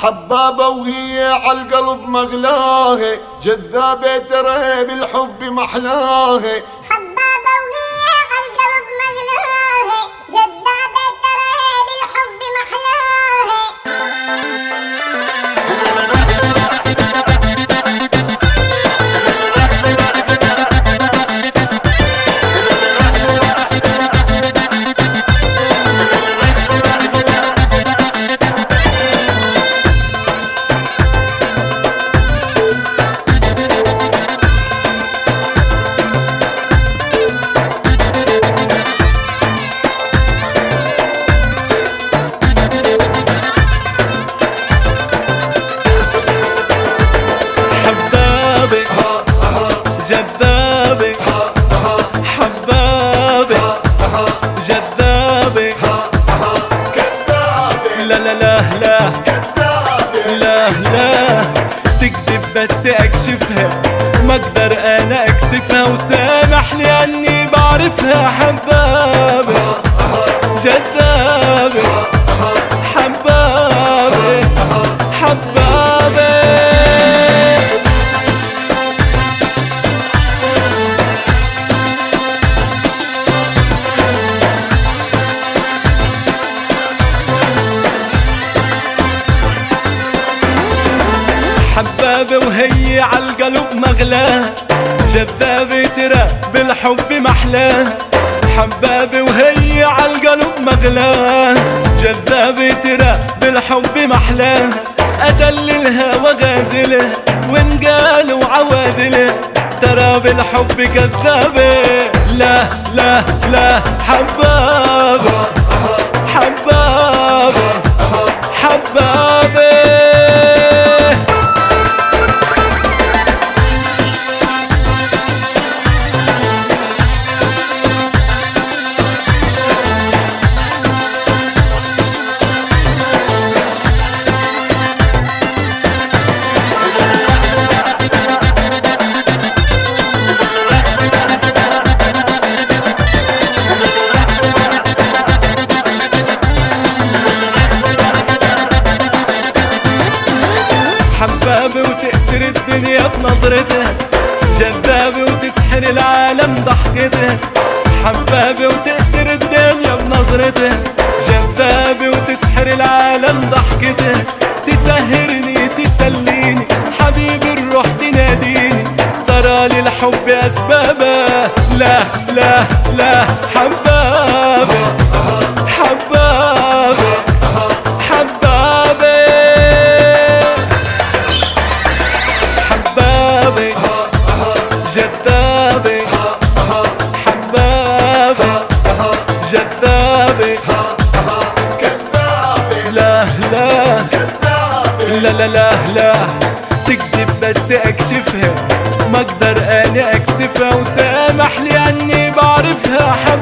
حبابة وهي عالقلب مغلاها، جذابة ترى بالحب محلاها. حبابة وهي عالقلب مغلاها، جذابة ترى بالحب محلاها. جذابة حبابة جذابة كذابة لا لا لا لا كذابة لا لا تكذب بس اكشفها، ما اقدر انا اكسفها، وسامحني اني بعرفها. حبابة جذابة حبابة حبابة حبابة وهي عالقلب مغلاها، جذابة ترى بالحب محلاها. حبابة وهي عالقلب مغلاها، جذابة ترى بالحب محلاها. أدللها وغازلها وإن قالوا عوادلها، ترى بالحب كذابة. لا لا لا حبابة حبابة حبابة حبابة وتأسر الدنيا بنظرتها، جذابة وتسحر العالم ضحكتها. حبابة وتأسر الدنيا بنظرتها، جذابة وتسحر العالم ضحكتها. تسهرني تسليني حبيبي الروح تناديني، ترى للحب أسبابه. لا لا لا حبابة حبابة حبابة حبابة جذابة حبابة جذابة كذابة لا لا كذابة لا لا لا لا تكذب بس اكشفها، ما اقدر انا اكسفها، وسامحني اني بعرفها.